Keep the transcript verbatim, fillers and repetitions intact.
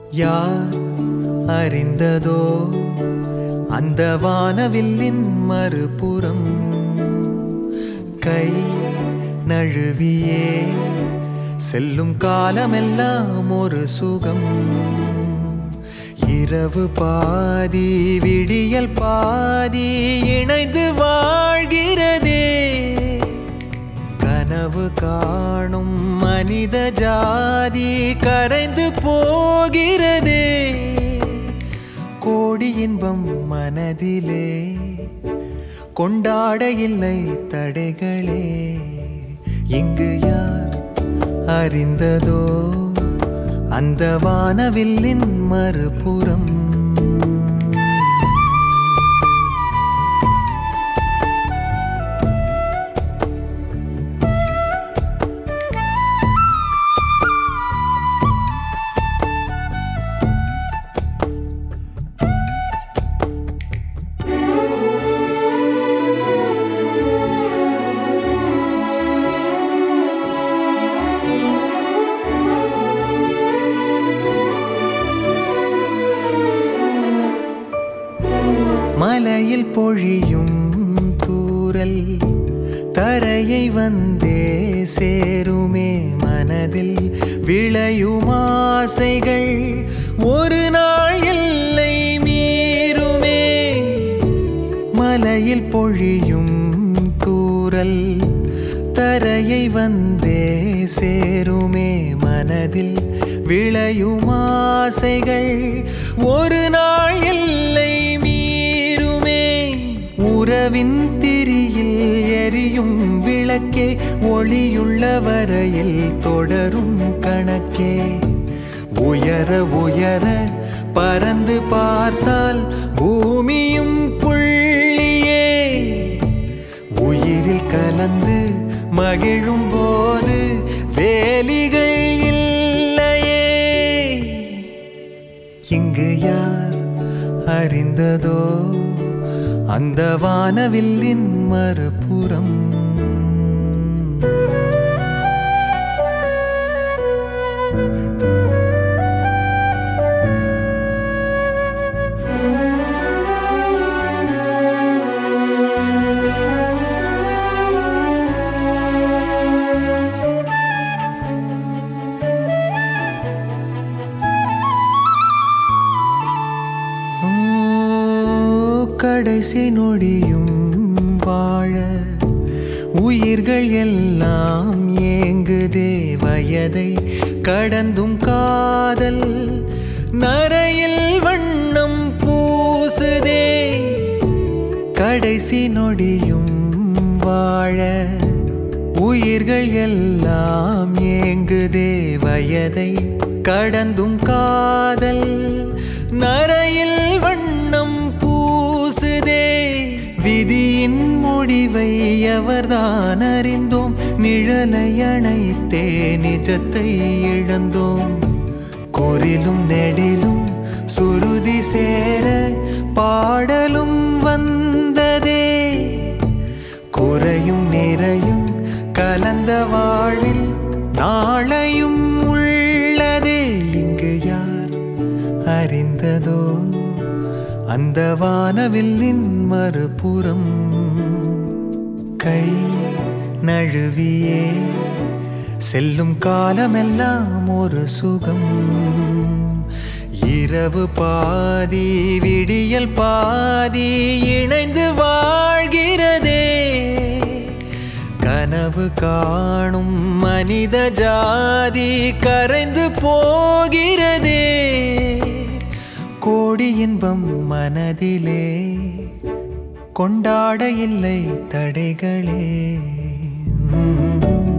யார் அறிந்ததோ அந்த வானவில்லின் மறுபுறம் கை நழுவியே செல்லும் காலமெல்லாம் ஒரு சுகம். இரவு பாதி விடியல் பாதி இணைந்து வாழ்கிறதே. கனவு காணும் மனித ஜாதி கரைந்து போகிறதே. கோடி இன்பம் மனதிலே கொண்டாட இல்லை தடைகளே. இங்கு யார் அறிந்ததோ அந்த வானவில்லின் மறுபுறம். மலையில் பொழியும் தூறல் தரையை வந்தே சேருமே. மனதில் விளையும் ஆசைகள் ஒரு நாள் எல்லை மீறுமே. மலையில் பொழியும் தூறல் தரையை வந்தே சேருமே. மனதில் விளையும் ஆசைகள் ஒரு நாள் எல்லை உறவின் திரியில் எரியும் விளக்கே. ஒளியுள்ள வரையில் தொடரும் கணக்கே. உயர உயர பறந்து பார்த்தால் பூமியும் புள்ளியே. உயிரில் கலந்து மகிழும் போது வேலிகள் இல்லையே. இங்கு யார் அறிந்ததோ அந்த வானவில்லின் மறுபுறம். கடைசி நொடியும் வாழ உயிர்கள் எல்லாம் ஏங்குதே. வயதை கடந்தும் காதல் நரையில் வண்ணம் பூசுதே. கடைசி நொடியும் வாழ உயிர்கள் எல்லாம் ஏங்குதே. வயதை கடந்தும் காதல் நரையில் வண்ணம் பூசுதே. விதியின் முடிவை எவர்தான் அறிந்தோம். நிழலை அணைத்தே நிஜத்தை இழந்தோம். குறிலும் நெடிலும் சுருதி சேர பாடலும் வந்ததே. குறையும் நிறையும் கலந்த வாழ்வில் நாளையும் உள்ளதே. இங்கு யார் அறிந்ததோ அந்த வானவில்லின் மறுபுறம் கை நழுவியே செல்லும் காலமெல்லாம் ஒரு சுகம். இரவு பாதி விடியல் பாதி இணைந்து வாழ்கிறதே. கனவு காணும் மனித ஜாதி கரைந்து போகிறதே. கோடி இன்பம் மனதிலே கொண்டாட இல்லை தடைகளே.